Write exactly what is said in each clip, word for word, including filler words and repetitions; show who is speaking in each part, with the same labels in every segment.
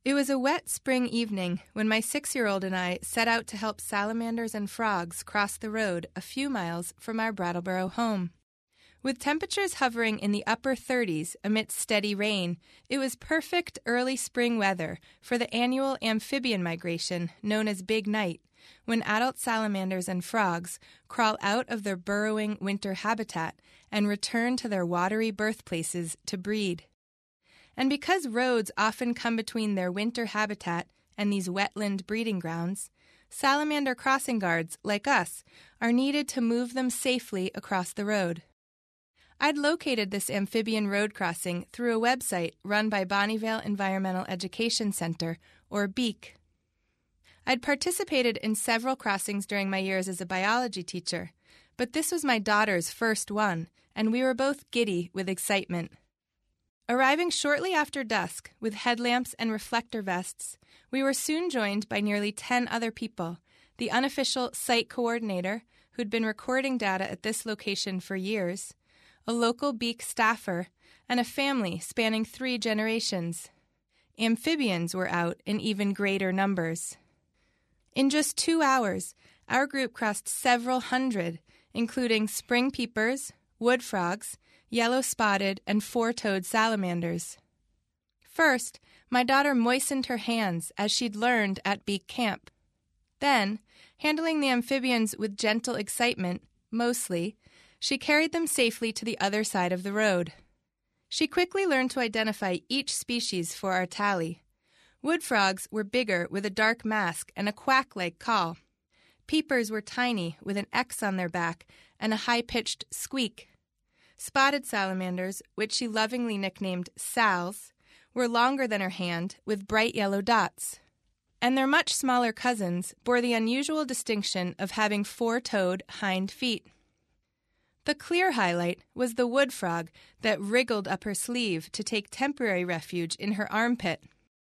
Speaker 1: It was a wet spring evening when my six-year-old and I set out to help salamanders and frogs cross the road a few miles from our Brattleboro home. With temperatures hovering in the upper thirties amidst steady rain, it was perfect early spring weather for the annual amphibian migration known as Big Night, when adult salamanders and frogs crawl out of their burrowing winter habitat and return to their watery birthplaces to breed. And because roads often come between their winter habitat and these wetland breeding grounds, salamander crossing guards, like us, are needed to move them safely across the road. I'd located this amphibian road crossing through a website run by Bonnievale Environmental Education Center, or BEEC. I'd participated in several crossings during my years as a biology teacher, but this was my daughter's first one, and we were both giddy with excitement. Arriving shortly after dusk with headlamps and reflector vests, we were soon joined by nearly ten other people, the unofficial site coordinator, who'd been recording data at this location for years, a local BEEC staffer, and a family spanning three generations. Amphibians were out in even greater numbers. In just two hours, our group crossed several hundred, including spring peepers, wood frogs, yellow-spotted, and four-toed salamanders. First, my daughter moistened her hands as she'd learned at BEEC camp. Then, handling the amphibians with gentle excitement, mostly, she carried them safely to the other side of the road. She quickly learned to identify each species for our tally. Wood frogs were bigger with a dark mask and a quack-like call. Peepers were tiny with an X on their back and a high-pitched squeak. Spotted salamanders, which she lovingly nicknamed Sals, were longer than her hand with bright yellow dots. And their much smaller cousins bore the unusual distinction of having four-toed hind feet. The clear highlight was the wood frog that wriggled up her sleeve to take temporary refuge in her armpit.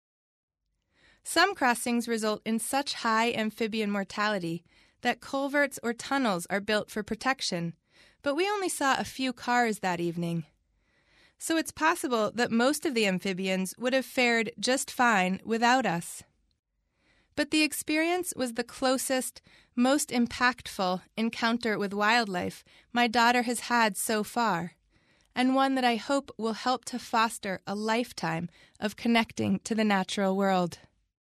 Speaker 1: Some crossings result in such high amphibian mortality that culverts or tunnels are built for protection, but we only saw a few cars that evening. So it's possible that most of the amphibians would have fared just fine without us. But the experience was the closest, most impactful encounter with wildlife my daughter has had so far, and one that I hope will help to foster a lifetime of connecting to the natural world.